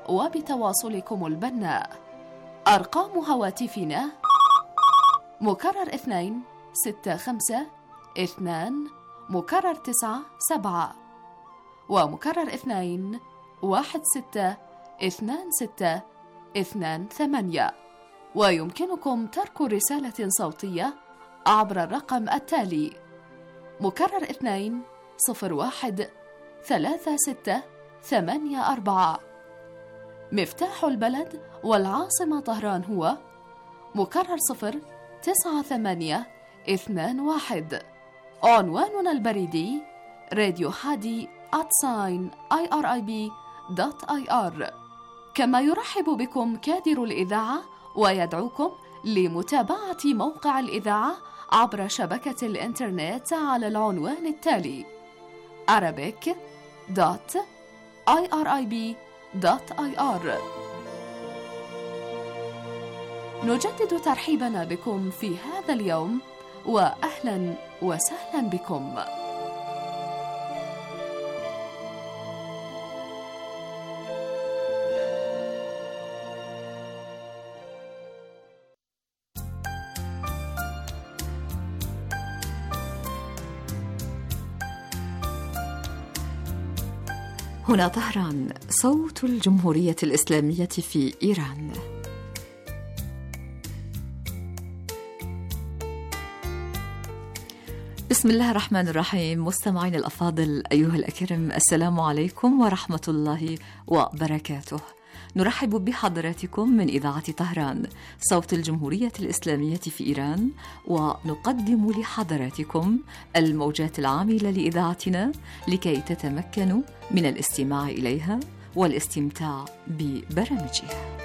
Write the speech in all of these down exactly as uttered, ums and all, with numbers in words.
وبتواصلكم البناء. أرقام هواتفنا: مكرر اثنين ستة خمسة اثنان مكرر تسعة سبعة، ومكرر اثنين واحد ستة اثنان ستة اثنان ثمانية. ويمكنكم ترك رسالة صوتية عبر الرقم التالي: مكرر اثنين صفر واحد ثلاثة ستة ثمانية أربعة. مفتاح البلد والعاصمة طهران هو مكرر صفر تسعة ثمانية اثنان واحد. عنواننا البريدي راديو حادي آت ساين آي آر آي بي دوت آي آر. كما يرحب بكم كادر الإذاعة ويدعوكم لمتابعة موقع الإذاعة عبر شبكة الإنترنت على العنوان التالي: arabic دوت آي آر آي بي دوت آي آر. نجدد ترحيبنا بكم في هذا اليوم، وأهلا وسهلا بكم. هنا طهران، صوت الجمهورية الإسلامية في إيران. بسم الله الرحمن الرحيم. مستمعين الأفاضل أيها الأكرم، السلام عليكم ورحمة الله وبركاته. نرحب بحضراتكم من إذاعة طهران، صوت الجمهورية الإسلامية في إيران، ونقدم لحضراتكم الموجات العاملة لإذاعتنا لكي تتمكنوا من الاستماع إليها والاستمتاع ببرامجها.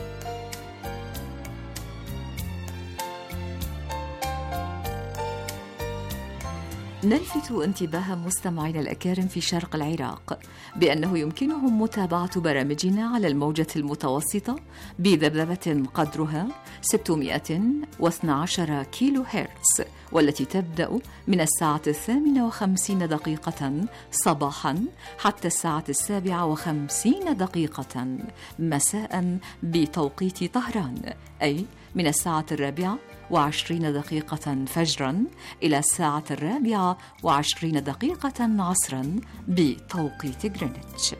نلفت انتباه مستمعينا الأكارم في شرق العراق بأنه يمكنهم متابعة برامجنا على الموجة المتوسطة بذبذبة قدرها ستمائة واثني عشر كيلو هرتز، والتي تبدأ من الساعة الثامنة وخمسين دقيقة صباحا حتى الساعة السابعة وخمسين دقيقة مساء بتوقيت طهران، أي من الساعة الرابعة وعشرين دقيقة فجرا إلى الساعة الرابعة وعشرين دقيقة عصرا بتوقيت غرينتش.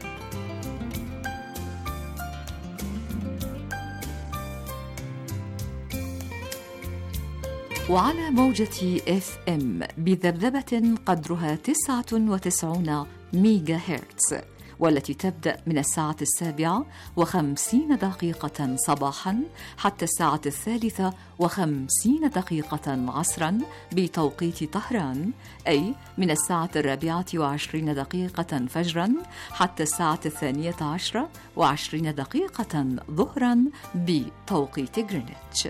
وعلى موجة إف إم بذبذبة قدرها تسعة وتسعين ميجا هرتز، والتي تبدأ من الساعة السابعة وخمسين دقيقة صباحا حتى الساعة الثالثة وخمسين دقيقة عصرا بتوقيت طهران، أي من الساعة الرابعة وعشرين دقيقة فجرا حتى الساعة الثانية عشرة وعشرين دقيقة ظهرا بتوقيت غرينتش.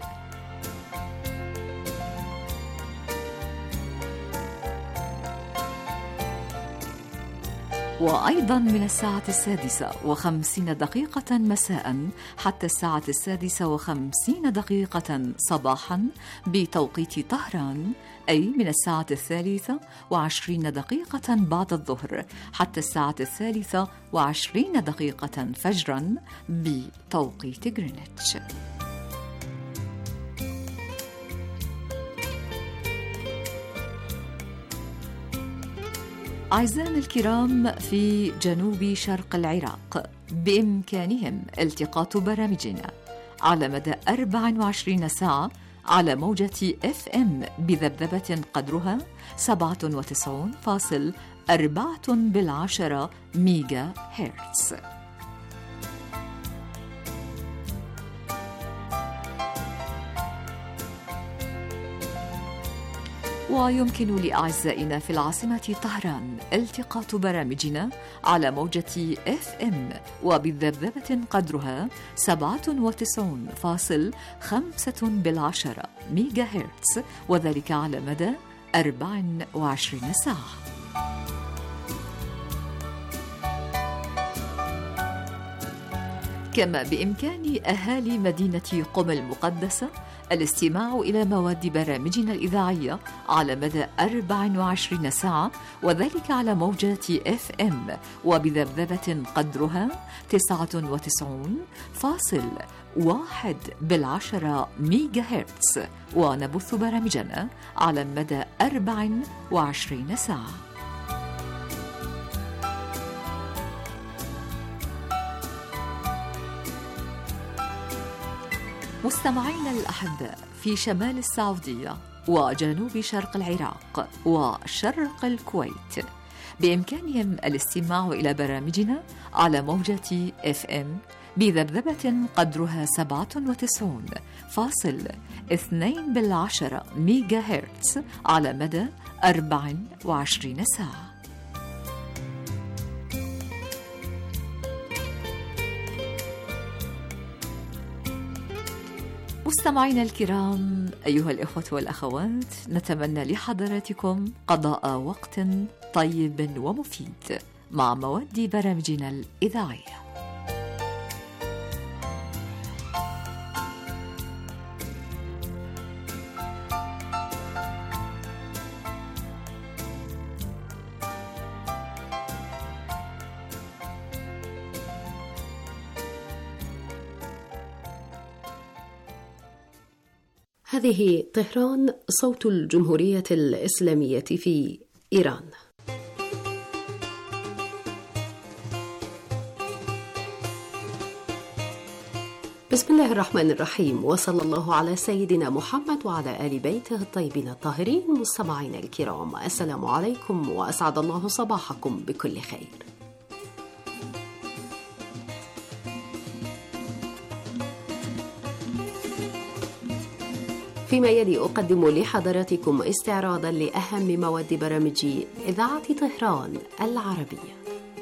وأيضا من الساعة السادسة وخمسين دقيقة مساء حتى الساعة السادسة وخمسين دقيقة صباحا بتوقيت طهران، أي من الساعة الثالثة وعشرين دقيقة بعد الظهر حتى الساعة الثالثة وعشرين دقيقة فجرا بتوقيت غرينتش. أعزائنا الكرام في جنوب شرق العراق، بإمكانهم التقاط برامجنا على مدى أربع وعشرين ساعة على موجة إف إم بذبذبة قدرها سبعة وتسعين فاصل أربعة بالعشرة ميجا هرتز. ويمكن لأعزائنا في العاصمة طهران التقاط برامجنا على موجة إف إم وبذبذبة قدرها سبعة وتسعين فاصل خمسة بالعشرة ميجا هرتز، وذلك على مدى أربع وعشرين ساعة. كما بإمكان أهالي مدينة قم المقدسة الاستماع إلى مواد برامجنا الإذاعية على مدى أربع وعشرين ساعة، وذلك على موجات إف إم وبذبذبة قدرها تسعة وتسعين فاصل واحد بالعشرة ميجا هرتز، ونبث برامجنا على مدى أربع وعشرين ساعة. مستمعينا الأحباء في شمال السعودية وجنوب شرق العراق وشرق الكويت، بإمكانهم الاستماع إلى برامجنا على موجة إف إم بذبذبة قدرها سبعة وتسعين فاصل اثنين بالعشرة ميجا هرتز على مدى أربع وعشرين ساعة. مستمعينا الكرام، أيها الإخوة والأخوات، نتمنى لحضراتكم قضاء وقت طيب ومفيد مع مواد برامجنا الإذاعية. هذه طهران، صوت الجمهورية الإسلامية في إيران. بسم الله الرحمن الرحيم، وصلى الله على سيدنا محمد وعلى آل بيته الطيبين الطاهرين. مستمعينا الكرام، السلام عليكم وأسعد الله صباحكم بكل خير. فيما يلي أقدم لحضراتكم استعراضا لأهم مواد برامج إذاعة طهران العربية.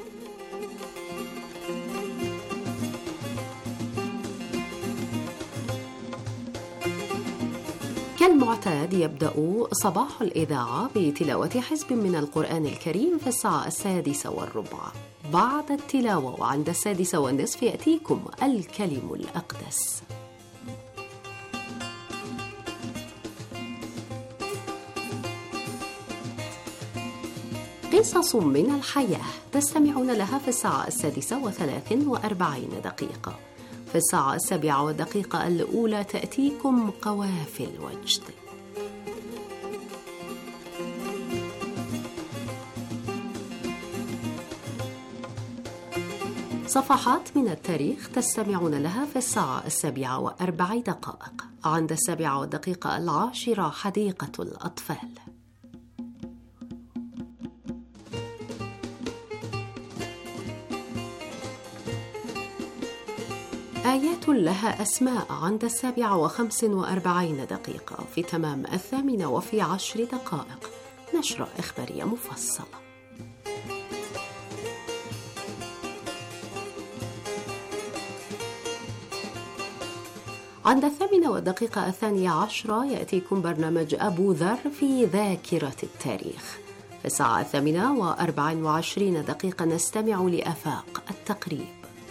كالمعتاد يبدأ صباح الإذاعة بتلاوة حزب من القرآن الكريم في الساعة السادسة والربع. بعد التلاوة وعند السادسة والنصف يأتيكم الكلم الأقدس. قصص من الحياة تستمعون لها في الساعة السادسة وثلاث وأربعين دقيقة. في الساعة السابعة والدقيقة الأولى تأتيكم قوافل وجد. صفحات من التاريخ تستمعون لها في الساعة السابعة وأربع دقائق. عند السابعة والدقيقة العاشرة حديقة الأطفال. آيات لها أسماء عند السابعة وخمس وأربعين دقيقة. في تمام الثامنة وفي عشر دقائق نشرة إخبارية مفصلة. عند الثامنة والدقيقة الثانية عشرة يأتيكم برنامج أبو ذر في ذاكرة التاريخ. في الساعة الثامنة وأربع وعشرين دقيقة نستمع لآفاق التقريب.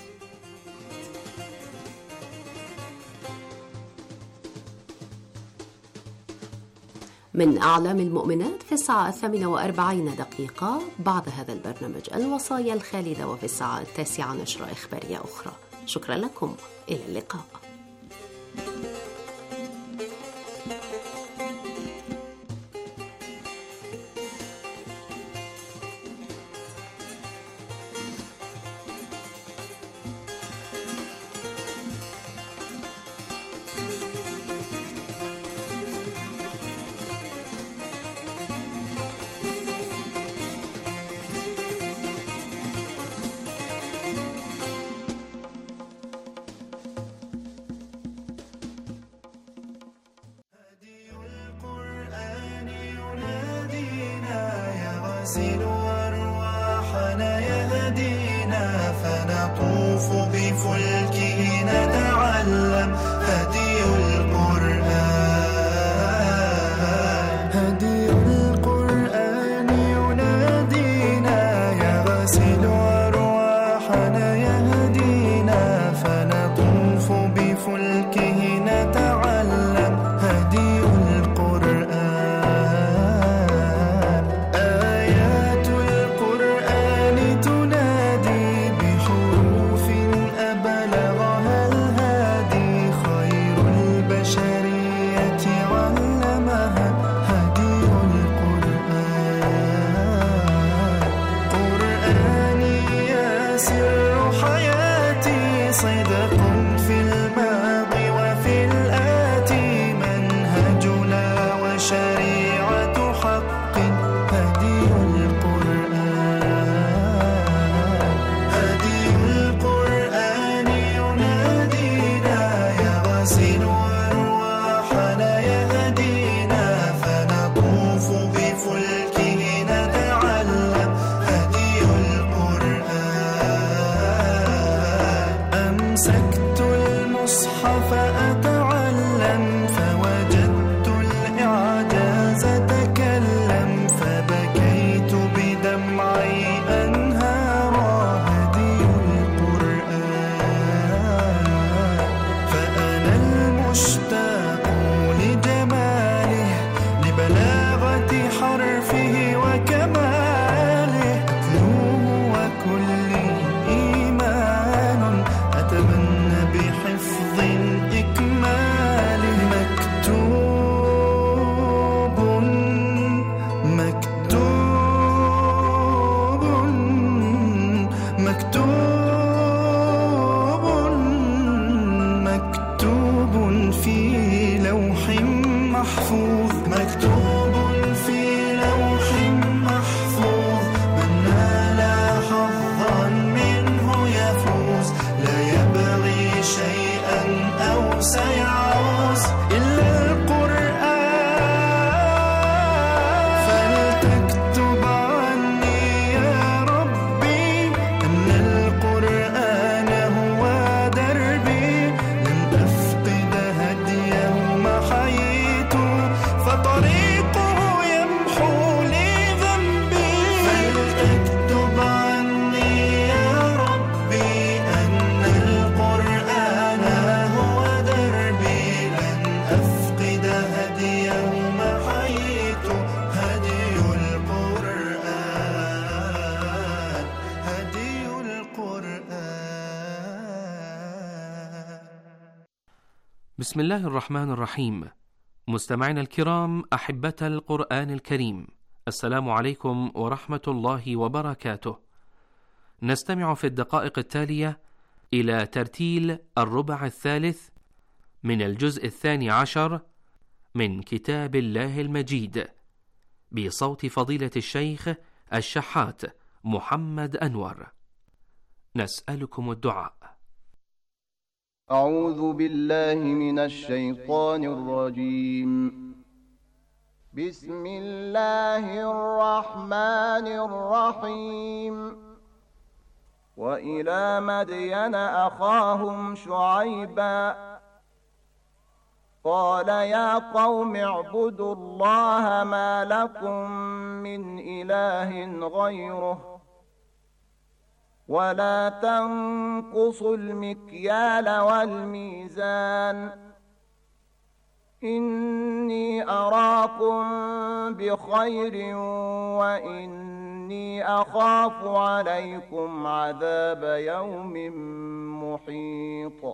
من أعلام المؤمنات في الساعة الثامنة وأربعين دقيقة. بعد هذا البرنامج الوصايا الخالدة، وفي الساعة التاسعة نشرة إخبارية أخرى. شكرا لكم، إلى اللقاء. يغسل أرواحنا يهدينا فنطوف بفلكه نتعلم هدي القرآن. هدي القرآن ينادينا يغسل أرواحنا يهدينا فنطوف بفلكه نتعلم صدق في الماضي وفي الآتي منهجنا وشريعة حق هدي القرآن هدي القرآن ينادينا يغسل أرواحنا يهدينا فنطوف بفلكه نتعلم هدي القرآن أمسكت المصحف أتعلم فوجدت الإعجاز تكلم فبكيت بدمعي أنهارا هدي القرآن فأنا المشتاق لجماله لبلاغة حرفه وكماله أتلوه وكلي إيمان أتمنى بحفظ إكماله مكتوب مكتوب مكتوب مكتوب في لوح محفوظ مكتوب في لوح محفوظ من نال حظا منه يفوز لا يبغي شيئا أو سيعوز إلا القرآن فلتكتب عني يا ربي أن القرآن هو دربي لن أفقد هديه ما حييت فطريقه يمحو لي ذنبي فلتكتب عني يا ربي أن القرآن هو دربي لن أفقد هديه ما حييت هدي القرآن هدي القرآن. بسم الله الرحمن الرحيم. مستمعينا الكرام أحبة القرآن الكريم، السلام عليكم ورحمة الله وبركاته. نستمع في الدقائق التالية إلى ترتيل الربع الثالث من الجزء الثاني عشر من كتاب الله المجيد بصوت فضيلة الشيخ الشحات محمد أنور. نسألكم الدعاء. أعوذ بالله من الشيطان الرجيم. بسم الله الرحمن الرحيم. وإلى مدين أخاهم شعيبا قال يا قوم اعبدوا الله ما لكم من إله غيره ولا تنقصوا المكيال والميزان إني أراكم بخير وإني أخاف عليكم عذاب يوم محيط.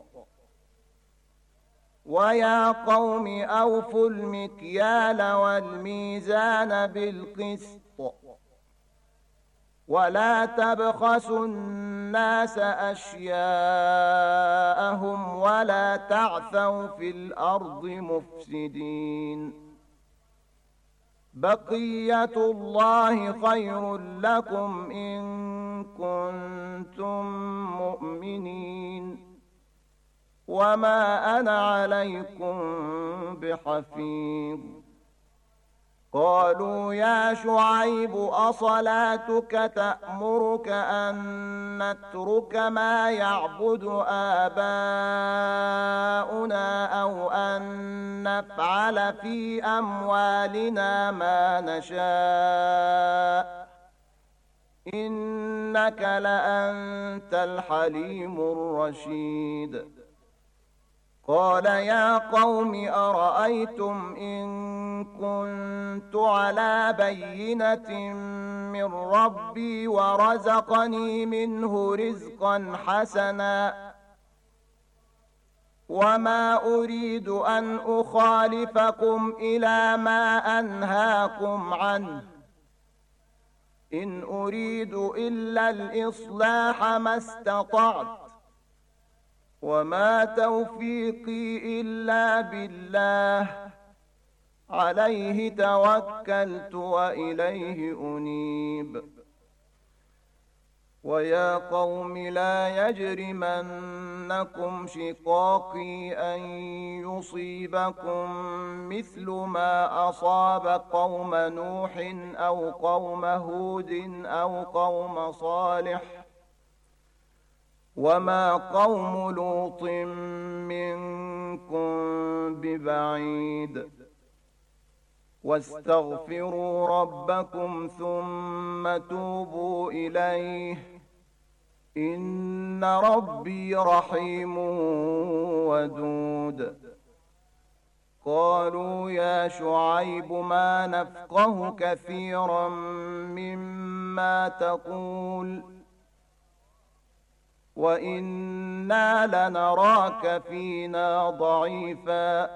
ويا قوم أوفوا المكيال والميزان بالقسط ولا تبخسوا الناس أشياءهم ولا تعثوا في الأرض مفسدين. بقية الله خير لكم إن كنتم مؤمنين وما أنا عليكم بحفيظ. قالوا يا شعيب أصلاتك تأمرك أن نترك ما يعبد آباؤنا أو أن نفعل في أموالنا ما نشاء إنك لأنت الحليم الرشيد. قال يا قوم أرأيتم إن كنت على بينة من ربي ورزقني منه رزقا حسنا وما أريد أن أخالفكم إلى ما أنهاكم عنه إن أريد إلا الإصلاح ما استطعت وما توفيقي إلا بالله عليه توكلت وإليه أنيب. ويا قوم لا يجرمنكم شقاقي أن يصيبكم مثل ما أصاب قوم نوح أو قوم هود أو قوم صالح وما قوم لوط منكم ببعيد. واستغفروا ربكم ثم توبوا إليه إن ربي رحيم ودود. قالوا يا شعيب ما نفقه كثيرا مما تقول وإنا لنراك فينا ضعيفا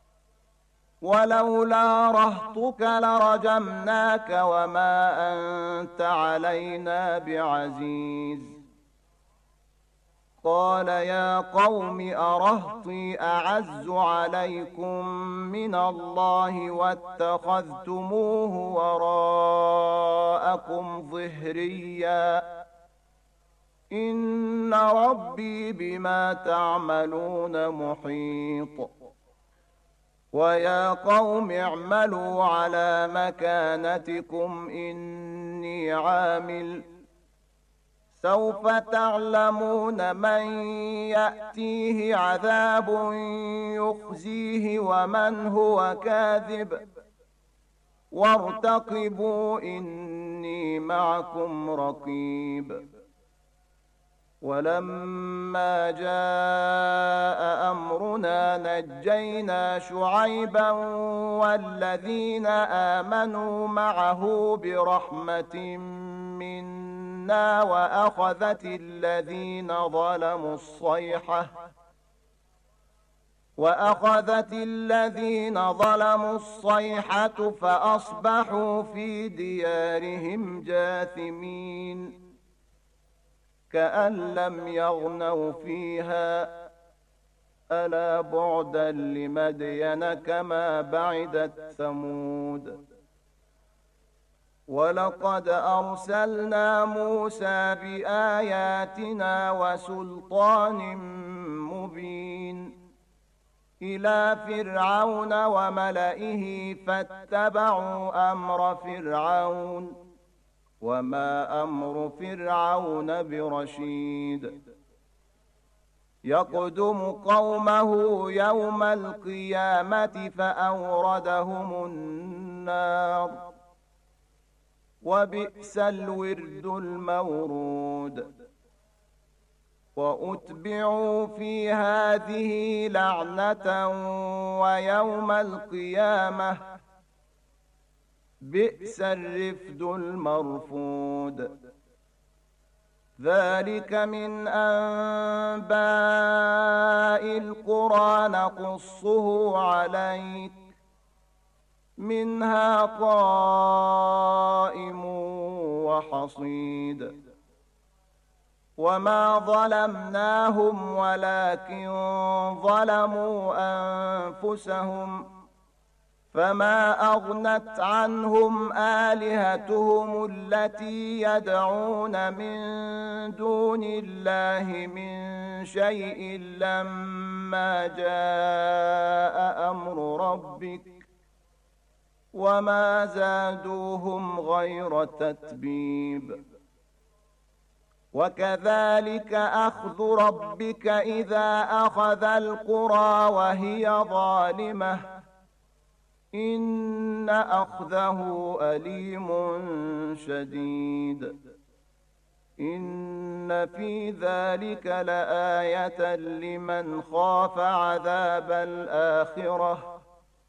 ولولا رهطك لرجمناك وما أنت علينا بعزيز. قال يا قوم أرهطي أعز عليكم من الله واتخذتموه وراءكم ظهريا إن ربي بما تعملون محيط. ويا قوم اعملوا على مكانتكم إني عامل سوف تعلمون من يأتيه عذاب يخزيه ومن هو كاذب وارتقبوا إني معكم رقيب. ولما جاء أمرنا نجينا شعيبا والذين آمنوا معه برحمة منا وأخذت الذين ظلموا الصيحة وأخذت الذين ظلموا الصيحة فأصبحوا في ديارهم جاثمين كأن لم يغنوا فيها ألا بعدا لمدين كما بعدت ثمود. ولقد أرسلنا موسى بآياتنا وسلطان مبين إلى فرعون وملئه فاتبعوا أمر فرعون وما أمر فرعون برشيد. يقدم قومه يوم القيامة فأوردهم النار وبئس الورد المورود. وأتبعوا في هذه لعنة ويوم القيامة بئس الرفد المرفود. ذلك من أنباء القرى نقصه عليك منها قائم وحصيد. وما ظلمناهم ولكن ظلموا أنفسهم فما أغنت عنهم آلهتهم التي يدعون من دون الله من شيء لما جاء أمر ربك وما زادوهم غير تتبيب. وكذلك أخذ ربك إذا أخذ القرى وهي ظالمة إن أخذه أليم شديد. إن في ذلك لآية لمن خاف عذاب الآخرة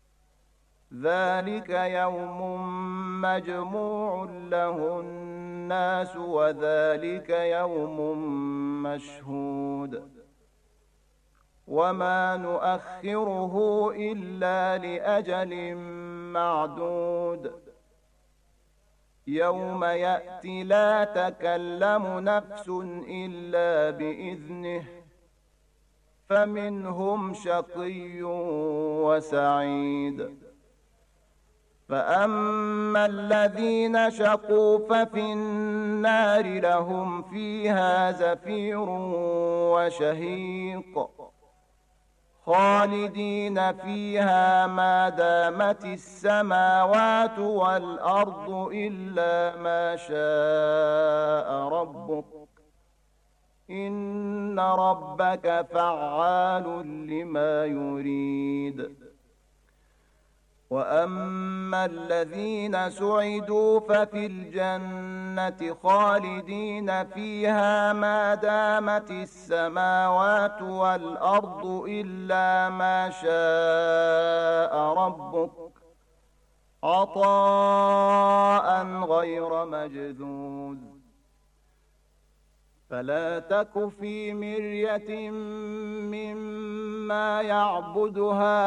ذلك يوم مجموع له الناس وذلك يوم مشهود. وما نؤخره إلا لأجل معدود. يوم يأتي لا تكلم نفس إلا بإذنه فمنهم شقي وسعيد. فأما الذين شقوا ففي النار لهم فيها زفير وشهيق خالدين فيها ما دامت السماوات والأرض إلا ما شاء ربك إن ربك فعال لما يريد. وأما الذين سعدوا ففي الجنة خالدين فيها ما دامت السماوات والأرض إلا ما شاء ربك عطاء غير مجذوذ. فلا تك في مرية مما يعبد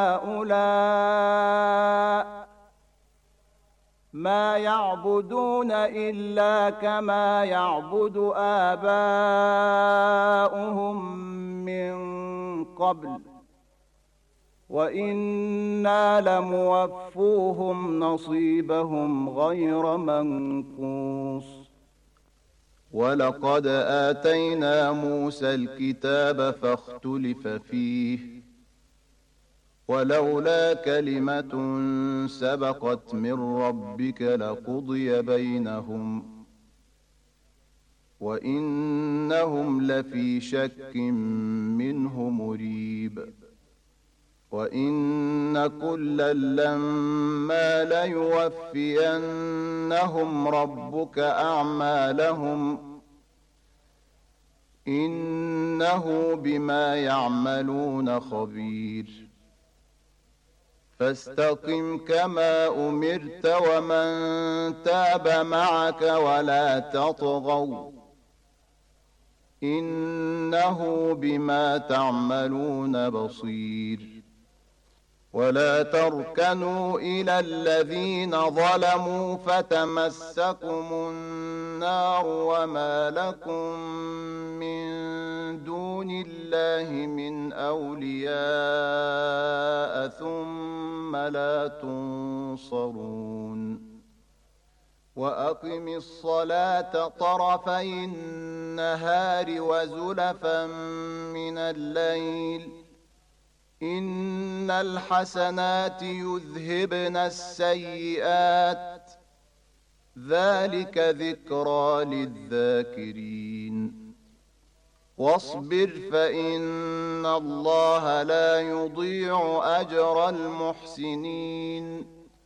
هؤلاء ما يعبدون إلا كما يعبد آباؤهم من قبل وإنا لموفوهم نصيبهم غير منقوص. ولقد آتينا موسى الكتاب فاختلف فيه ولولا كلمة سبقت من ربك لقضي بينهم وإنهم لفي شك منه مريب. وإن كلا لما ليوفينهم ربك أعمالهم إنه بما يعملون خبير. فاستقم كما أمرت ومن تاب معك ولا تطغوا إنه بما تعملون بصير. ولا تركنوا إلى الذين ظلموا فتمسكم النار وما لكم من دون الله من أولياء ثم لا تنصرون. وأقم الصلاة طرفي النهار وزلفا من الليل إن الحسنات يذهبن السيئات ذلك ذكرى للذاكرين. واصبر فإن الله لا يضيع أجر المحسنين.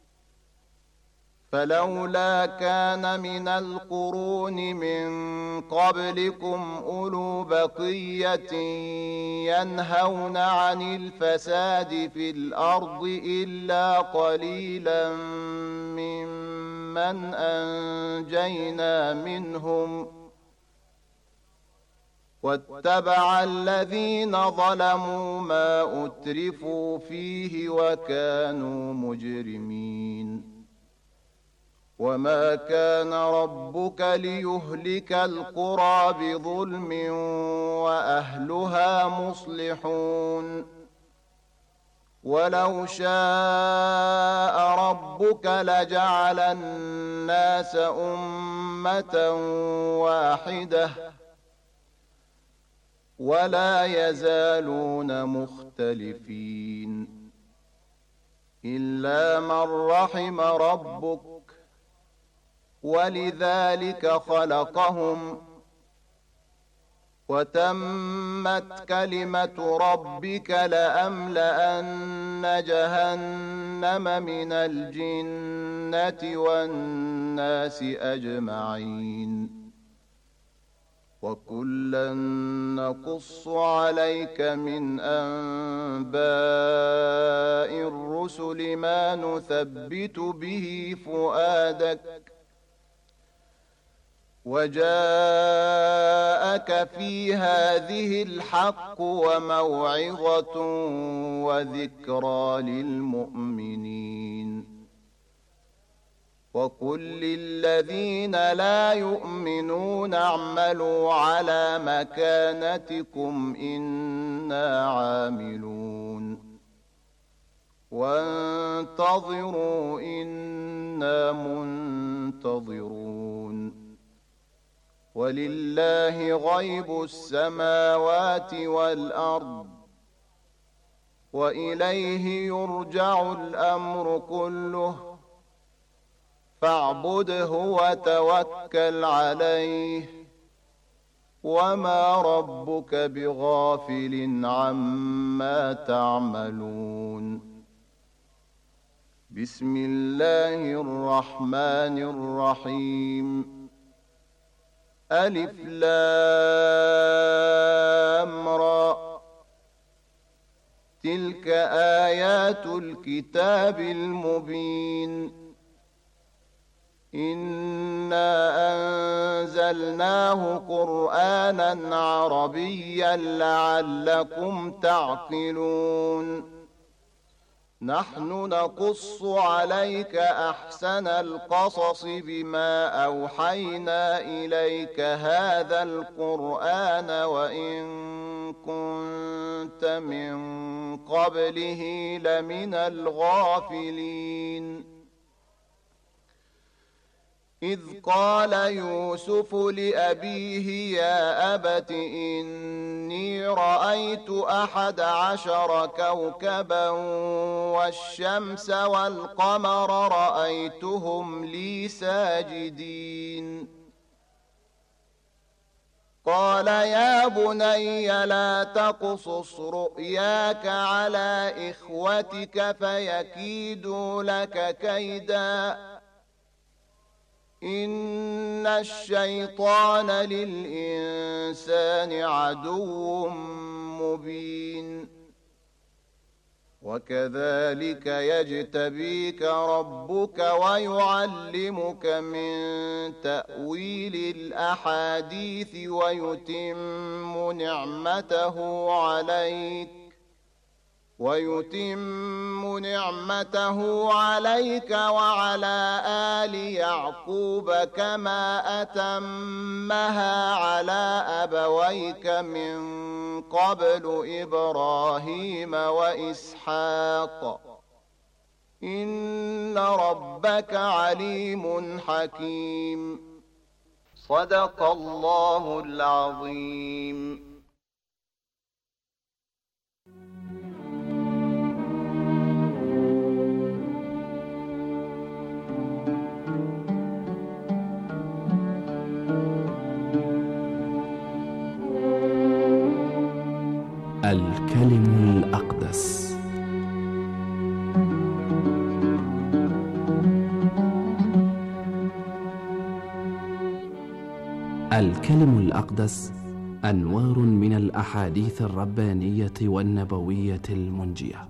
فلولا كان من القرون من قبلكم أولو بقية ينهون عن الفساد في الأرض إلا قليلا ممن أنجينا منهم واتبع الذين ظلموا ما أترفوا فيه وكانوا مجرمين. وما كان ربك ليهلك القرى بظلم وأهلها مصلحون. ولو شاء ربك لجعل الناس أمة واحدة ولا يزالون مختلفين إلا من رحم ربك ولذلك خلقهم وتمت كلمة ربك لأملأن جهنم من الجنة والناس أجمعين. وكلا نقص عليك من أنباء الرسل ما نثبت به فؤادك وجاءك في هذه الحق وموعظة وذكرى للمؤمنين. وقل للذين لا يؤمنون اعملوا على مكانتكم إنا عاملون وانتظروا إنا منتظرون ولله غيب السماوات والأرض وإليه يرجع الأمر كله فاعبده وتوكل عليه وما ربك بغافل عما تعملون. بسم الله الرحمن الرحيم. ألف لام را تلك آيات الكتاب المبين إنا أنزلناه قرآنا عربيا لعلكم تعقلون. نحن نقص عليك أحسن القصص بما أوحينا إليك هذا القرآن وإن كنت من قبله لمن الغافلين. إذ قال يوسف لأبيه يا أبت إني رأيت أحد عشر كوكبا والشمس والقمر رأيتهم لي ساجدين. قال يا بني لا تقصص رؤياك على إخوتك فيكيدوا لك كيدا إن الشيطان للإنسان عدو مبين. وكذلك يجتبيك ربك ويعلمك من تأويل الأحاديث ويتم نعمته عليك ويتم نعمته عليك وعلى آل يعقوب كما أتمها على أبويك من قبل إبراهيم وإسحاق إن ربك عليم حكيم. صدق الله العظيم. الكلم الأقدس. الكلم الأقدس أنوار من الأحاديث الربانية والنبوية المنجية.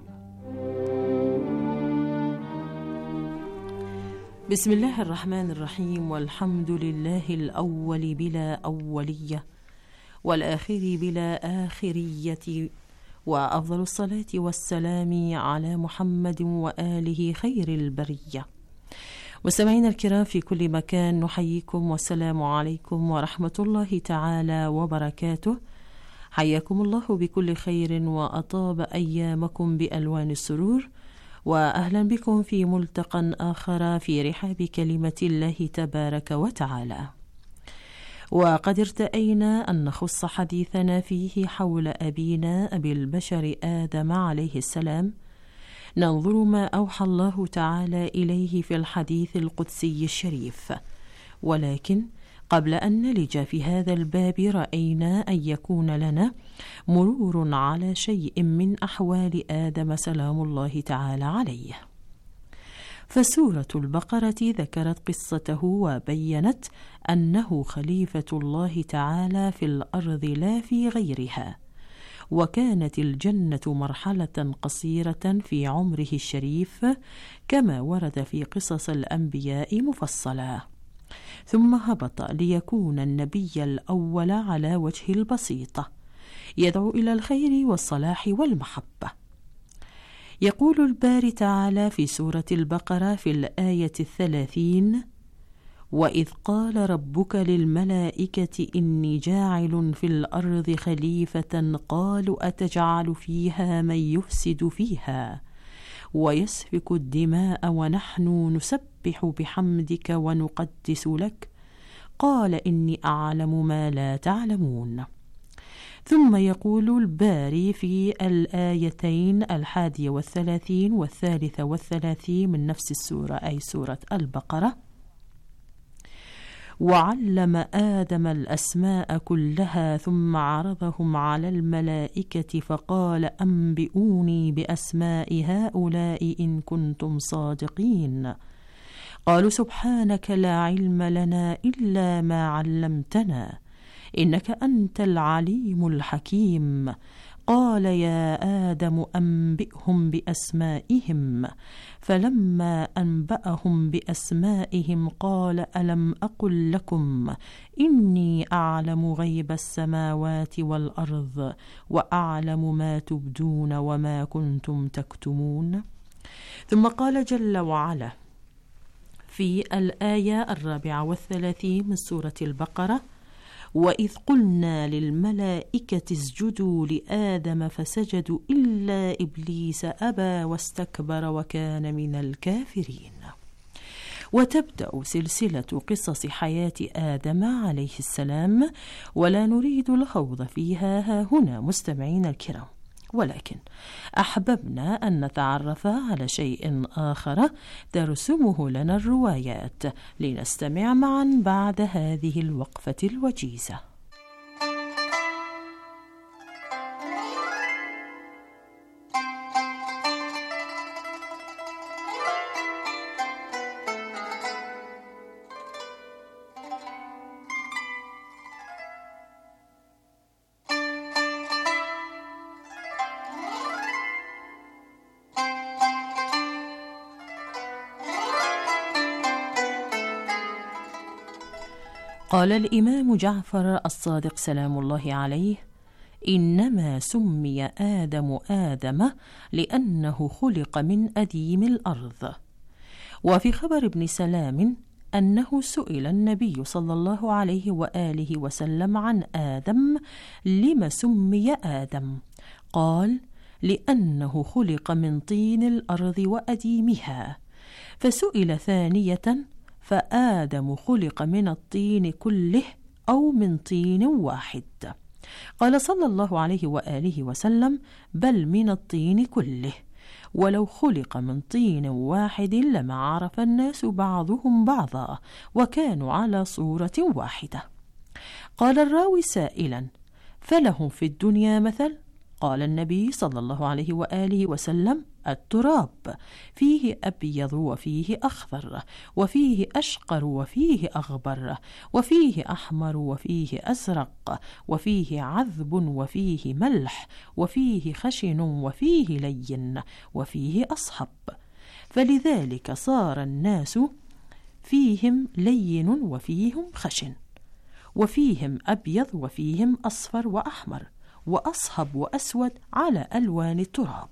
بسم الله الرحمن الرحيم، والحمد لله الأول بلا أولية والآخر بلا آخرية، وأفضل الصلاة والسلام على محمد وآله خير البرية. مستمعينا الكرام في كل مكان، نحييكم والسلام عليكم ورحمة الله تعالى وبركاته. حياكم الله بكل خير وأطاب أيامكم بألوان السرور، وأهلا بكم في ملتقى آخر في رحاب كلمة الله تبارك وتعالى. وقد ارتأينا أن نخص حديثنا فيه حول أبينا أبي البشر آدم عليه السلام، ننظر ما أوحى الله تعالى إليه في الحديث القدسي الشريف. ولكن قبل أن نلج في هذا الباب، رأينا أن يكون لنا مرور على شيء من أحوال آدم سلام الله تعالى عليه. فسورة البقرة ذكرت قصته وبينت أنه خليفة الله تعالى في الأرض لا في غيرها، وكانت الجنة مرحلة قصيرة في عمره الشريف كما ورد في قصص الأنبياء مفصلا، ثم هبط ليكون النبي الأول على وجه البسيطة، يدعو إلى الخير والصلاح والمحبة. يقول الباري تعالى في سورة البقرة في الآية الثلاثين: وإذ قال ربك للملائكة إني جاعل في الأرض خليفة قالوا أتجعل فيها من يفسد فيها ويسفك الدماء ونحن نسبح بحمدك ونقدس لك قال إني أعلم ما لا تعلمون. ثم يقول الباري في الآيتين الحادية والثلاثين والثالثة والثلاثين من نفس السورة أي سورة البقرة: وعلم آدم الأسماء كلها ثم عرضهم على الملائكة فقال أنبئوني بأسماء هؤلاء إن كنتم صادقين. قالوا سبحانك لا علم لنا إلا ما علمتنا إنك أنت العليم الحكيم. قال يا آدم أنبئهم بأسمائهم فلما أنبأهم بأسمائهم قال ألم أقل لكم إني أعلم غيب السماوات والأرض وأعلم ما تبدون وما كنتم تكتمون. ثم قال جل وعلا في الآية الرابعة والثلاثين من سورة البقرة: وإذ قلنا للملائكة اسجدوا لآدم فسجدوا إلا إبليس أبى واستكبر وكان من الكافرين. وتبدأ سلسلة قصص حياة آدم عليه السلام، ولا نريد الخوض فيها ها هنا مستمعين الكرام، ولكن أحببنا أن نتعرف على شيء آخر ترسمه لنا الروايات، لنستمع معا بعد هذه الوقفة الوجيزة. قال الإمام جعفر الصادق سلام الله عليه: إنما سمي آدم آدم لأنه خلق من أديم الأرض. وفي خبر ابن سلام أنه سئل النبي صلى الله عليه وآله وسلم عن آدم لم سمي آدم؟ قال: لأنه خلق من طين الأرض وأديمها. فسئل ثانية: فآدم خلق من الطين كله أو من طين واحد؟ قال صلى الله عليه وآله وسلم: بل من الطين كله، ولو خلق من طين واحد لما عرف الناس بعضهم بعضا وكانوا على صورة واحدة. قال الراوي سائلا: فلهم في الدنيا مثل؟ قال النبي صلى الله عليه وآله وسلم: التراب، فيه أبيض وفيه أخضر وفيه أشقر وفيه أغبر وفيه أحمر وفيه أزرق وفيه عذب وفيه ملح وفيه خشن وفيه لين وفيه أصحب. فلذلك صار الناس فيهم لين وفيهم خشن، وفيهم أبيض وفيهم أصفر وأحمر وأصهب وأسود على ألوان التراب.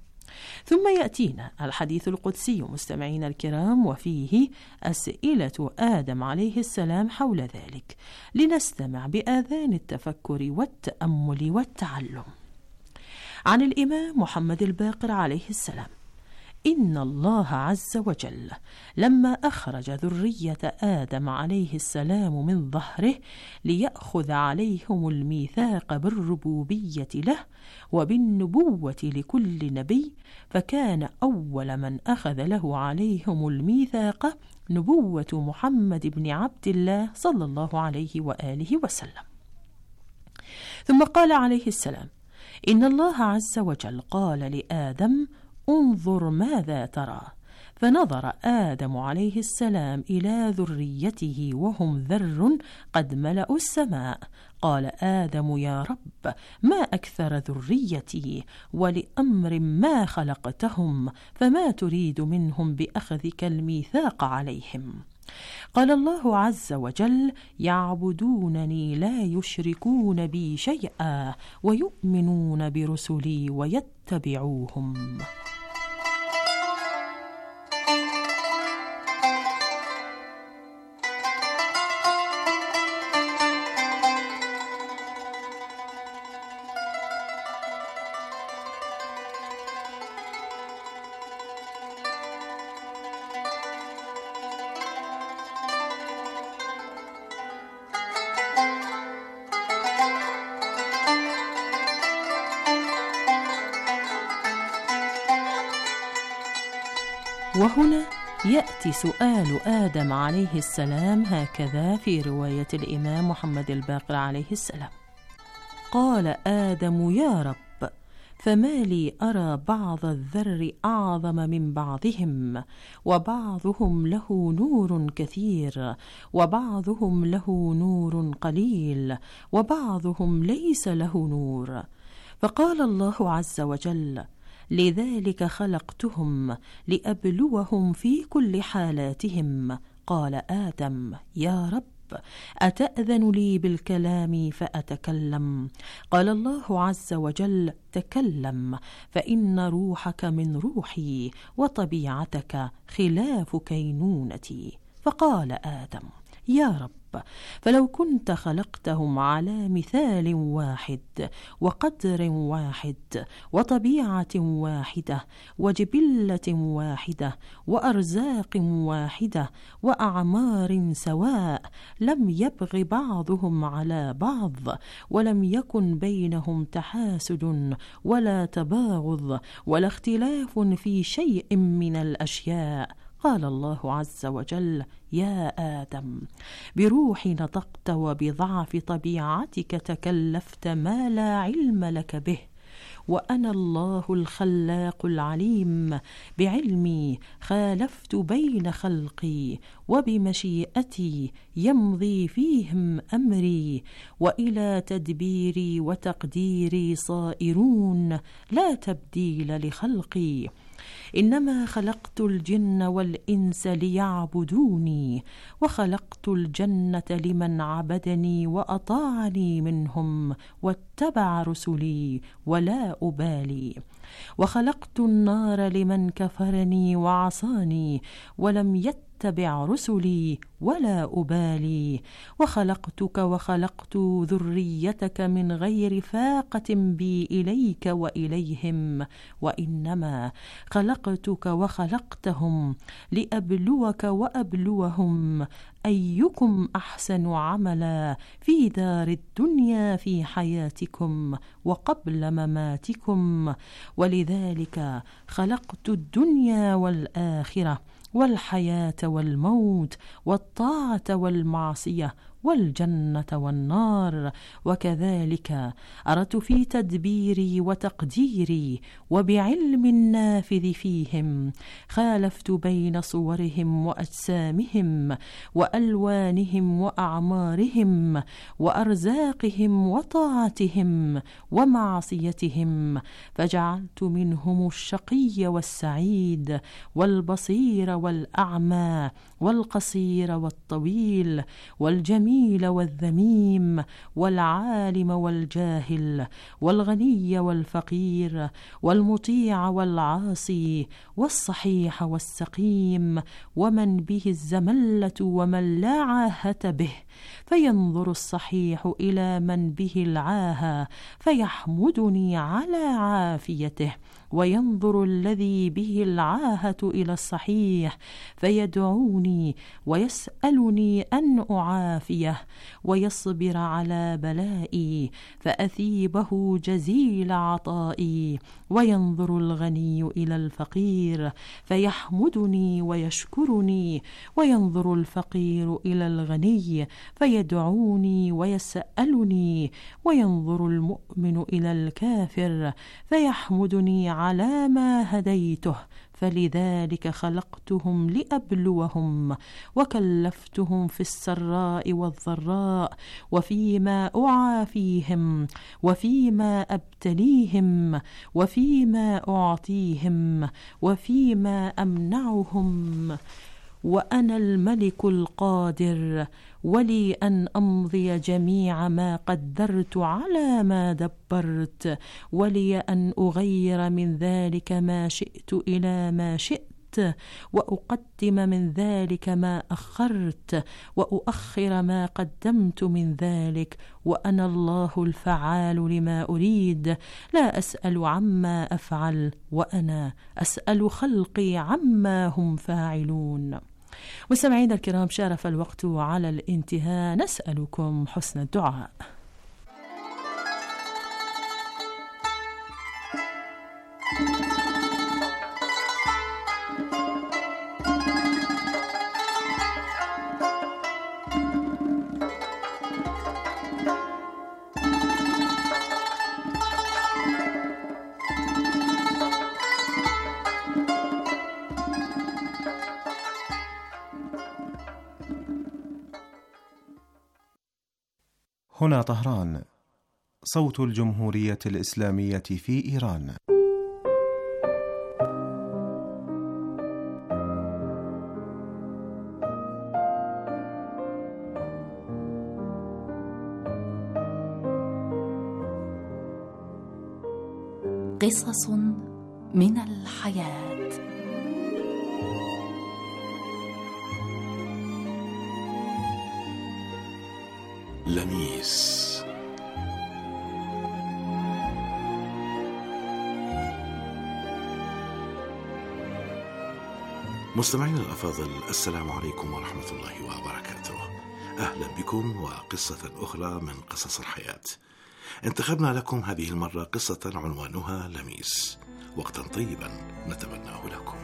ثم يأتينا الحديث القدسي مستمعين الكرام، وفيه أسئلة آدم عليه السلام حول ذلك، لنستمع بآذان التفكر والتأمل والتعلم. عن الإمام محمد الباقر عليه السلام: إن الله عز وجل لما أخرج ذرية آدم عليه السلام من ظهره ليأخذ عليهم الميثاق بالربوبية له وبالنبوة لكل نبي، فكان أول من أخذ له عليهم الميثاق نبوة محمد بن عبد الله صلى الله عليه وآله وسلم. ثم قال عليه السلام: إن الله عز وجل قال لآدم: انظر ماذا ترى؟ فنظر آدم عليه السلام إلى ذريته وهم ذر قد ملأوا السماء. قال آدم: يا رب، ما أكثر ذريتي، ولأمر ما خلقتهم، فما تريد منهم بأخذك الميثاق عليهم؟ قال الله عز وجل: يعبدونني لا يشركون بي شيئا ويؤمنون برسلي ويتبعوهم. وهنا يأتي سؤال آدم عليه السلام هكذا في رواية الإمام محمد الباقر عليه السلام: قال آدم: يا رب، فما لي أرى بعض الذر أعظم من بعضهم، وبعضهم له نور كثير، وبعضهم له نور قليل، وبعضهم ليس له نور. فقال الله عز وجل: لذلك خلقتهم لأبلوهم في كل حالاتهم. قال آدم: يا رب، أتأذن لي بالكلام فأتكلم؟ قال الله عز وجل: تكلم، فإن روحك من روحي، وطبيعتك خلاف كينونتي. فقال آدم: يا رب، فلو كنت خلقتهم على مثال واحد، وقدر واحد، وطبيعة واحدة، وجبلة واحدة، وأرزاق واحدة، وأعمار سواء، لم يبغ بعضهم على بعض، ولم يكن بينهم تحاسد ولا تباغض ولا اختلاف في شيء من الأشياء. قال الله عز وجل: يا آدم، بروحي نطقت، وبضعف طبيعتك تكلفت ما لا علم لك به، وأنا الله الخلاق العليم، بعلمي خالفت بين خلقي، وبمشيئتي يمضي فيهم أمري، وإلى تدبيري وتقديري صائرون، لا تبديل لخلقي. إنما خلقت الجن والإنس ليعبدوني، وخلقت الجنة لمن عبدني وأطاعني منهم واتبع رسلي ولا أبالي، وخلقت النار لمن كفرني وعصاني ولم يتبع رسلي ولا أبالي، وخلقتك وخلقت ذريتك من غير فاقة بي إليك وإليهم، وإنما خلقتك وخلقتهم لأبلوك وأبلوهم أيكم أحسن عملا في دار الدنيا في حياتكم وقبل مماتكم، ولذلك خلقت الدنيا والآخرة، والحياة والموت، والطاعة والمعصية، والجنة والنار. وكذلك أردت في تدبيري وتقديري وبعلم النافذ فيهم، خالفت بين صورهم وأجسامهم وألوانهم وأعمارهم وأرزاقهم وطاعتهم ومعصيتهم، فجعلت منهم الشقي والسعيد، والبصير والأعمى، والقصير والطويل، والجميل والذميم، والعالم والجاهل، والغني والفقير، والمطيع والعاصي، والصحيح والسقيم، ومن به الزملة ومن لا عاهة به، فينظر الصحيح إلى من به العاهة فيحمدني على عافيته، وينظر الذي به العاهة إلى الصحيح فيدعوني ويسألني أن أعافيه، ويصبر على بلائي فأثيبه جزيل عطائي، وينظر الغني إلى الفقير فيحمدني ويشكرني، وينظر الفقير إلى الغني فيدعوني ويسألني، وينظر المؤمن إلى الكافر فيحمدني على ما هديته. فلذلك خلقتهم لأبلوهم، وكلفتهم في السراء والضراء، وفيما أعافيهم، وفيما أبتليهم، وفيما أعطيهم، وفيما أمنعهم. وأنا الملك القادر، ولي أن أمضي جميع ما قدرت على ما دبرت، ولي أن أغير من ذلك ما شئت إلى ما شئت، وأقدم من ذلك ما أخرت، وأؤخر ما قدمت من ذلك، وأنا الله الفعال لما أريد، لا أسأل عما أفعل، وأنا أسأل خلقي عما هم فاعلون. مستمعينا الكرام، شارف الوقت على الانتهاء، نسألكم حسن الدعاء. هنا طهران، صوت الجمهورية الإسلامية في إيران. قصص من الحياة. لميس. مستمعينا الأفاضل، السلام عليكم ورحمة الله وبركاته. أهلا بكم وقصة أخرى من قصص الحياة. انتخبنا لكم هذه المرة قصة عنوانها لميس. وقتا طيبا نتمناه لكم.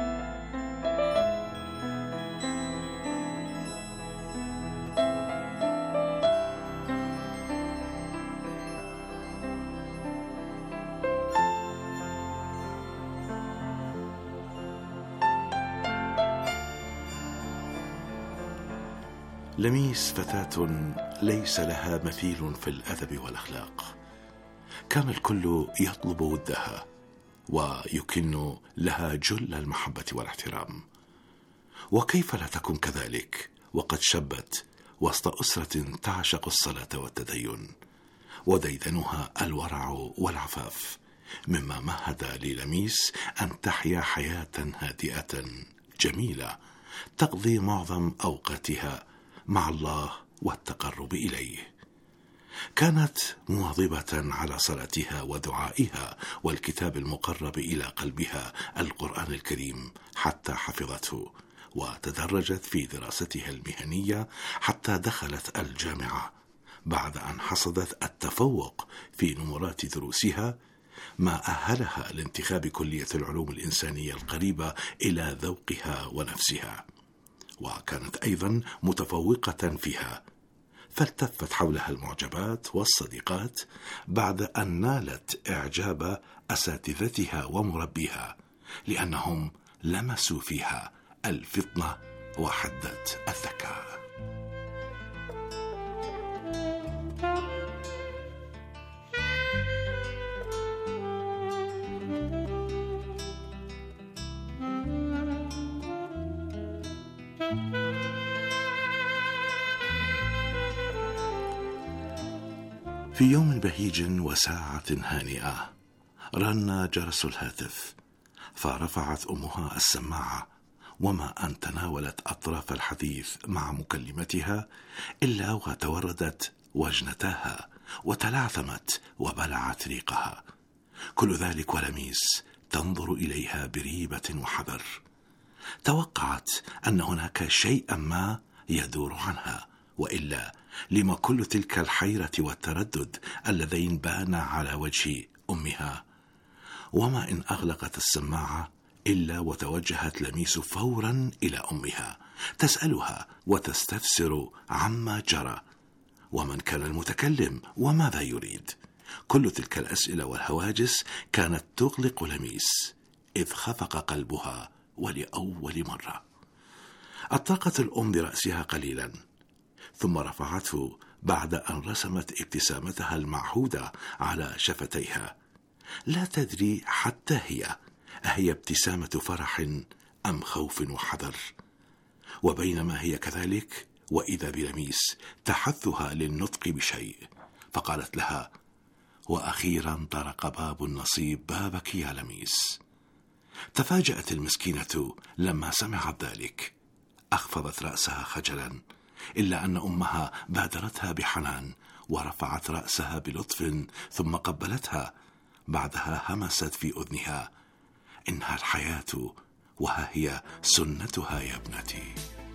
لميس فتاة ليس لها مثيل في الأدب والأخلاق. كان الكل يطلب ودها ويكن لها جل المحبة والاحترام. وكيف لا تكن كذلك وقد شبت وسط أسرة تعشق الصلاة والتدين، وديدنها الورع والعفاف، مما مهد للميس أن تحيا حياة هادئة جميلة تقضي معظم أوقاتها مع الله والتقرب إليه. كانت مواظبة على صلاتها ودعائها والكتاب المقرب إلى قلبها القرآن الكريم حتى حفظته، وتدرجت في دراستها المهنية حتى دخلت الجامعة بعد أن حصدت التفوق في نمرات دروسها، ما أهلها لانتخاب كلية العلوم الإنسانية القريبة إلى ذوقها ونفسها. وكانت أيضا متفوقة فيها، فالتفت حولها المعجبات والصديقات بعد أن نالت إعجاب أساتذتها ومربيها، لأنهم لمسوا فيها الفطنة وحدة الذكاء. في يوم بهيج وساعة هانئة رن جرس الهاتف، فرفعت أمها السماعة، وما أن تناولت أطراف الحديث مع مكلمتها إلا وتوردت وجنتاها وتلعثمت وبلعت ريقها، كل ذلك ولميس تنظر إليها بريبة وحذر. توقعت أن هناك شيئا ما يدور عنها، وإلا لما كل تلك الحيرة والتردد اللذين بان على وجه أمها. وما إن أغلقت السماعة إلا وتوجهت لميس فورا إلى أمها تسألها وتستفسر عما جرى، ومن كان المتكلم وماذا يريد. كل تلك الأسئلة والهواجس كانت تغلق لميس، إذ خفق قلبها ولأول مرة. أطلقت الأم برأسها قليلا، ثم رفعته بعد أن رسمت ابتسامتها المعهودة على شفتيها. لا تدري حتى هي أهي ابتسامة فرح أم خوف وحذر. وبينما هي كذلك، وإذا بلميس تحثها للنطق بشيء، فقالت لها: وأخيرا طرق باب النصيب بابك يا لميس. تفاجأت المسكينة لما سمعت ذلك، أخفضت رأسها خجلا، إلا أن أمها بادرتها بحنان ورفعت رأسها بلطف ثم قبلتها. بعدها همست في أذنها: إنها الحياة وها هي سنتها يا ابنتي.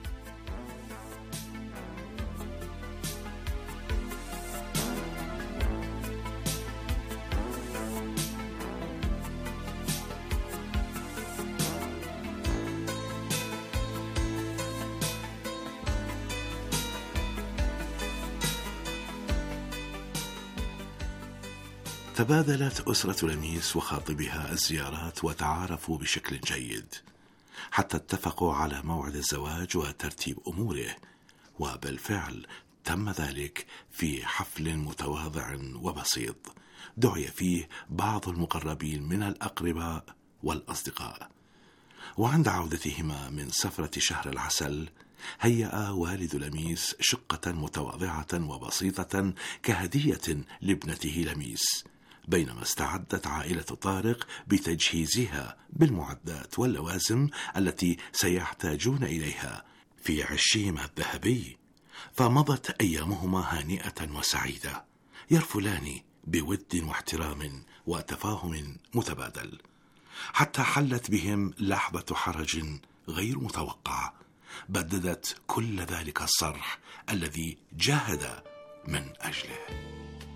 تبادلت أسرة لميس وخاطبها الزيارات وتعارفوا بشكل جيد، حتى اتفقوا على موعد الزواج وترتيب أموره. وبالفعل تم ذلك في حفل متواضع وبسيط دعي فيه بعض المقربين من الأقرباء والأصدقاء. وعند عودتهما من سفرة شهر العسل هيأ والد لميس شقة متواضعة وبسيطة كهدية لابنته لميس، بينما استعدت عائلة طارق بتجهيزها بالمعدات واللوازم التي سيحتاجون إليها في عشهم الذهبي. فمضت أيامهما هانئة وسعيدة، يرفلان بود واحترام وتفاهم متبادل، حتى حلت بهم لحظة حرج غير متوقع بددت كل ذلك الصرح الذي جاهد من أجله.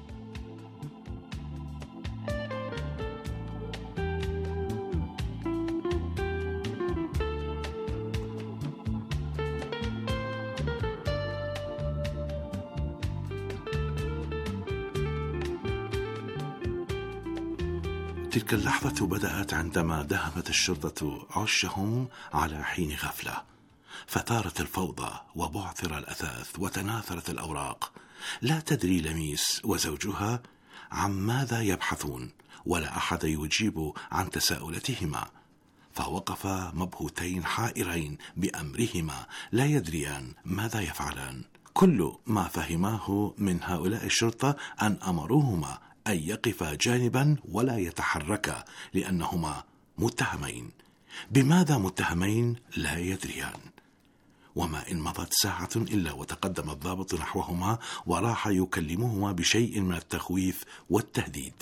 تلك اللحظة بدأت عندما دهمت الشرطة عشهم على حين غفلة، فثارت الفوضى وبعثر الأثاث وتناثرت الأوراق. لا تدري لميس وزوجها عن ماذا يبحثون، ولا أحد يجيب عن تساؤلاتهما، فوقفا مبهوتين حائرين بأمرهما لا يدريان ماذا يفعلان. كل ما فهماه من هؤلاء الشرطة أن أمروهما أن يقفا جانبا ولا يتحركا، لأنهما متهمين. بماذا متهمين لا يدريان. وما إن مضت ساعة إلا وتقدم الضابط نحوهما وراح يكلمهما بشيء من التخويف والتهديد.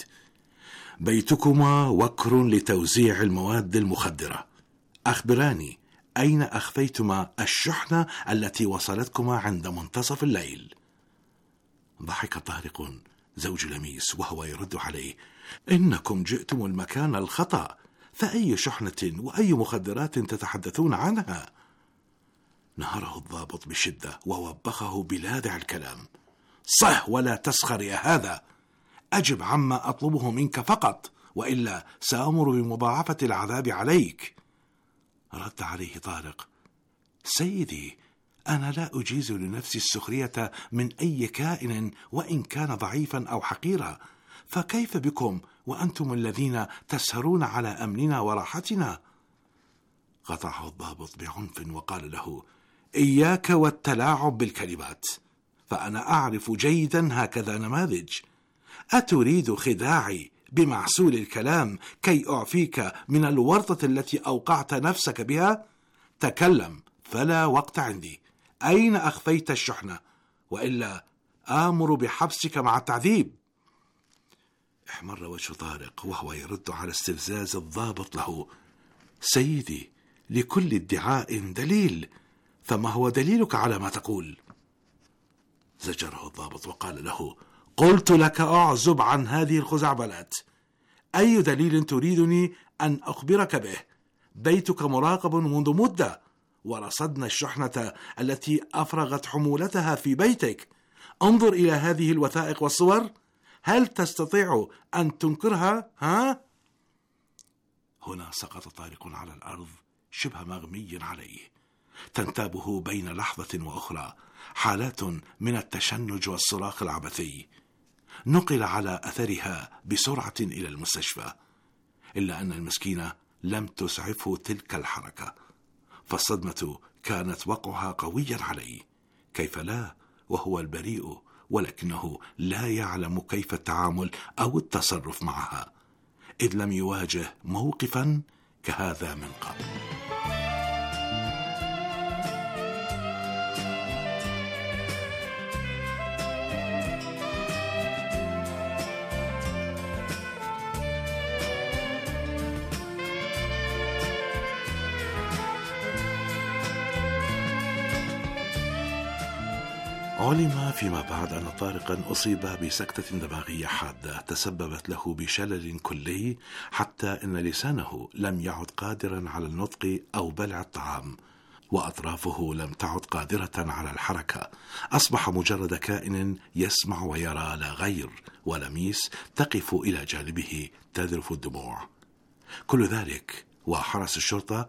بيتكما وكر لتوزيع المواد المخدرة، أخبراني أين أخفيتما الشحنة التي وصلتكما عند منتصف الليل؟ ضحك طارق زوج لميس وهو يرد عليه: إنكم جئتم المكان الخطأ، فأي شحنة وأي مخدرات تتحدثون عنها؟ نهره الضابط بشدة ووبخه بلاذع الكلام: صح ولا تسخر يا هذا، أجب عما أطلبه منك فقط، وإلا سأمر بمضاعفة العذاب عليك. رد عليه طارق: سيدي، أنا لا أجيز لنفسي السخرية من أي كائن وإن كان ضعيفا أو حقيرا، فكيف بكم وأنتم الذين تسهرون على أمننا وراحتنا؟ قطعه الضابط بعنف وقال له: إياك والتلاعب بالكلمات، فأنا أعرف جيدا هكذا نماذج. أتريد خداعي بمعسول الكلام كي أعفيك من الورطة التي أوقعت نفسك بها؟ تكلم، فلا وقت عندي. أين أخفيت الشحنة؟ وإلا آمر بحبسك مع التعذيب. احمر وجه طارق وهو يرد على استفزاز الضابط له: سيدي، لكل ادعاء دليل، فما هو دليلك على ما تقول؟ زجره الضابط وقال له: قلت لك أعزب عن هذه الخزعبلات. أي دليل تريدني أن أخبرك به؟ بيتك مراقب منذ مدة، ورصدنا الشحنة التي أفرغت حمولتها في بيتك. انظر إلى هذه الوثائق والصور، هل تستطيع أن تنكرها؟ ها؟ هنا سقط طارق على الأرض شبه مغمي عليه، تنتابه بين لحظة وأخرى حالات من التشنج والصراخ العبثي. نقل على أثرها بسرعة إلى المستشفى، إلا أن المسكينة لم تسعفه تلك الحركة، فالصدمة كانت وقعها قويا عليه. كيف لا وهو البريء، ولكنه لا يعلم كيف التعامل أو التصرف معها، إذ لم يواجه موقفا كهذا من قبل. علم فيما بعد أن طارقا أصيب بسكتة دماغية حادة تسببت له بشلل كلي، حتى إن لسانه لم يعد قادرا على النطق أو بلع الطعام، وأطرافه لم تعد قادرة على الحركة. أصبح مجرد كائن يسمع ويرى لا غير، ولميس تقف إلى جانبه تذرف الدموع. كل ذلك وحرس الشرطة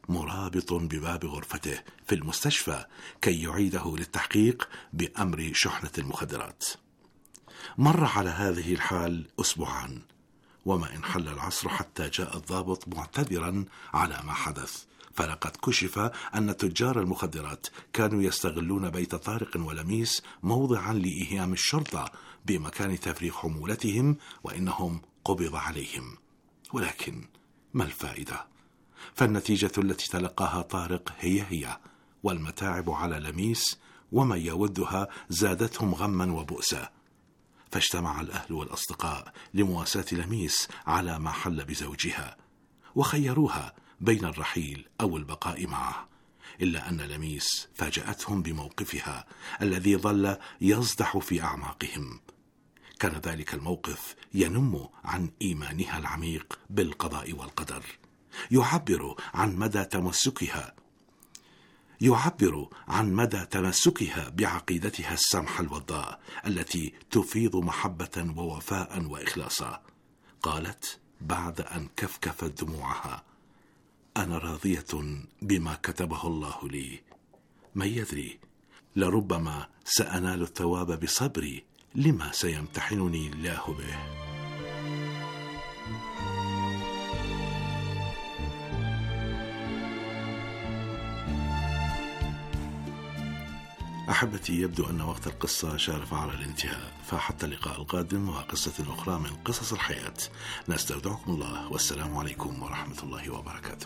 مرابط بباب غرفته في المستشفى كي يعيده للتحقيق بأمر شحنة المخدرات. مر على هذه الحال أسبوعان، وما إن حل العصر حتى جاء الضابط معتذرا على ما حدث، فلقد كشف أن تجار المخدرات كانوا يستغلون بيت طارق ولميس موضعا لإيهام الشرطة بمكان تفريغ حمولتهم، وإنهم قبض عليهم. ولكن ما الفائدة؟ فالنتيجة التي تلقاها طارق هي هي، والمتاعب على لميس ومن يودها زادتهم غما وبؤسا. فاجتمع الأهل والأصدقاء لمواساة لميس على ما حل بزوجها، وخيروها بين الرحيل أو البقاء معه، إلا أن لميس فاجأتهم بموقفها الذي ظل يصدح في أعماقهم. كان ذلك الموقف ينم عن إيمانها العميق بالقضاء والقدر، يعبر عن مدى تمسكها يعبر عن مدى تمسكها بعقيدتها السمحة الوضاء التي تفيض محبة ووفاء وإخلاصا. قالت بعد أن كفكفت دموعها: أنا راضية بما كتبه الله لي، من يدري، لربما سأنال الثواب بصبري لما سيمتحنني الله به. أحبتي، يبدو أن وقت القصة شارف على الانتهاء، فحتى اللقاء القادم وقصة أخرى من قصص الحياة، نستودعكم الله، والسلام عليكم ورحمة الله وبركاته.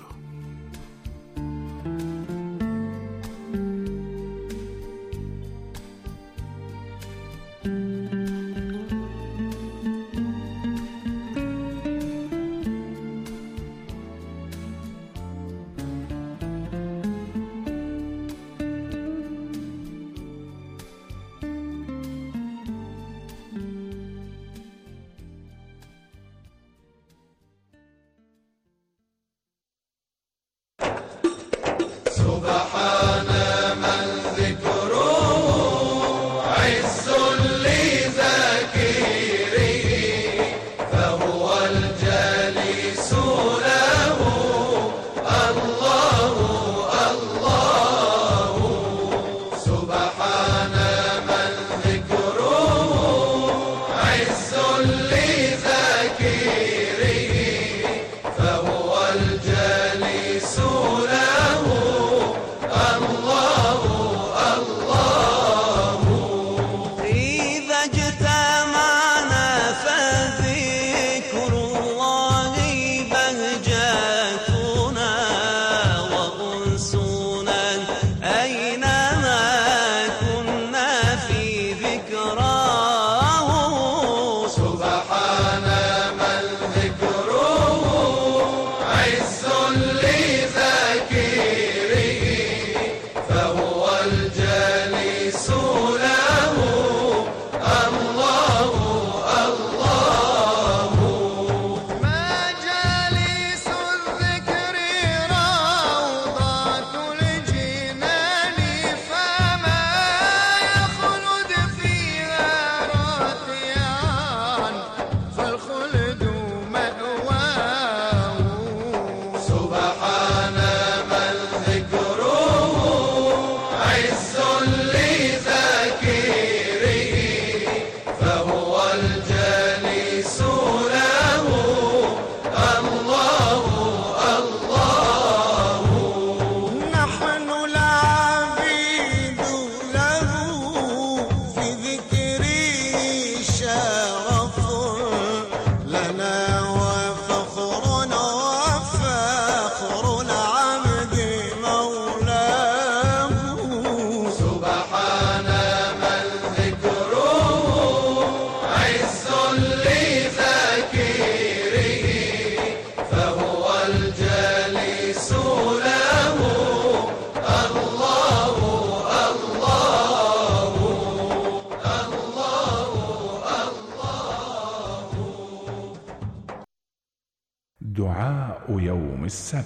دعاء يوم السبت.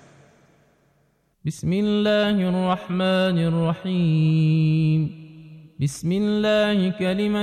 بسم الله الرحمن الرحيم. بسم الله كلمة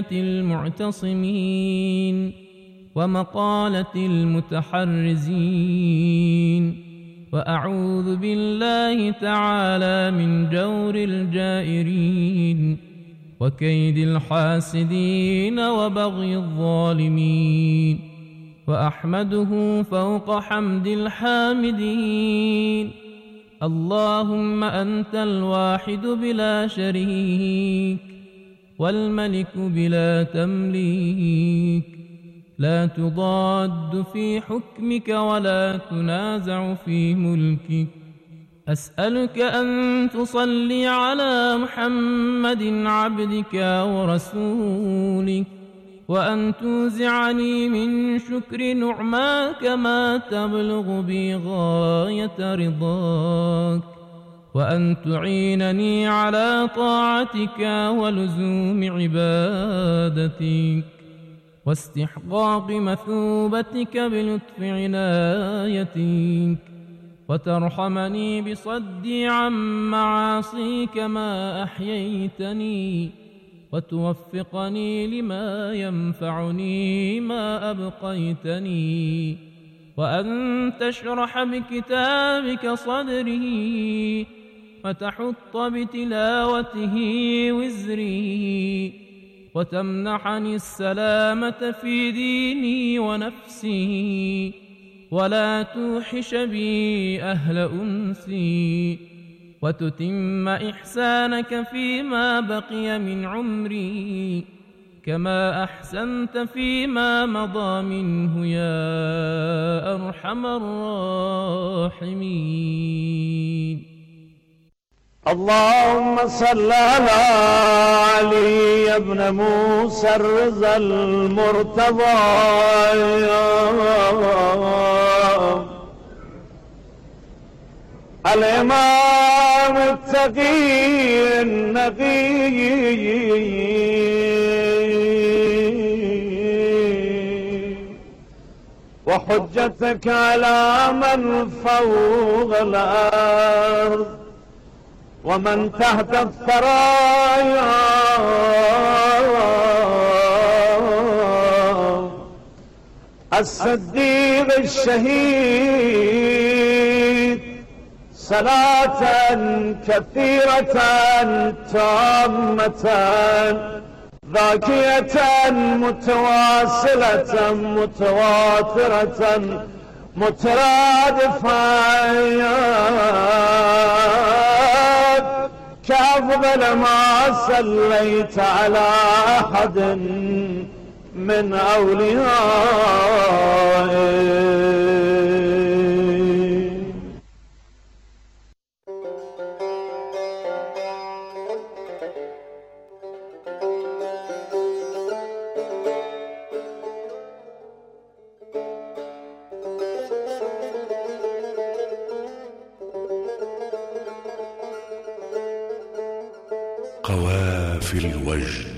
المعتصمين ومقالة المتحرزين وأعوذ بالله تعالى من جور الجائرين وكيد الحاسدين وبغي الظالمين، وأحمده فوق حمد الحامدين. اللهم أنت الواحد بلا شريك، والملك بلا تمليك، لا تضاد في حكمك ولا تنازع في ملكك. أسألك أن تصلي على محمد عبدك ورسولك، وأن توزعني من شكر نعماك ما تبلغ بي غاية رضاك، وأن تعينني على طاعتك ولزوم عبادتك واستحقاق مثوبتك بلطف عنايتك، وترحمني بصدي عن معاصيك ما أحييتني، وتوفقني لما ينفعني ما أبقيتني، وأن تشرح بكتابك صدري، وتحط بتلاوته وزري، وتمنحني السلامة في ديني ونفسي، ولا توحش بي أهل أنسي، وتتم إحسانك فيما بقي من عمري، كما أحسنت فيما مضى منه يا أرحم الراحمين. اللهم صل على علي بن موسى الرضا المرتضى الإمام التقي النقي وحجتك على من فوق الأرض ومن تحت الثرايا، الصديق الشهيد، صلاة كثيرة تامة ذاكية متواصلة متواترة مترادفة كأفضل ما صليت على أحد من أوليائك. قوافل الوجد.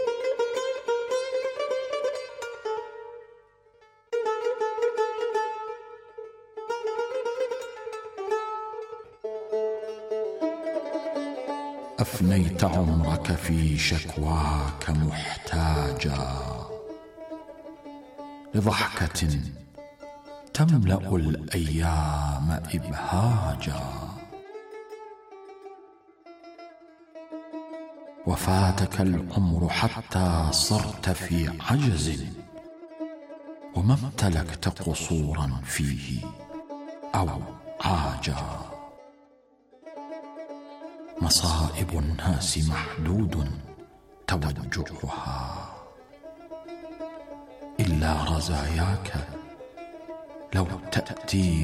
أفنيت عمرك في شكواك محتاجا لضحكة تملأ الأيام إبهاجا، وفاتك العمر حتى صرت في عجز، وما امتلكت قصورا فيه أو عاجا. مصائب الناس محدود توجعها، إلا رزاياك لو تأتي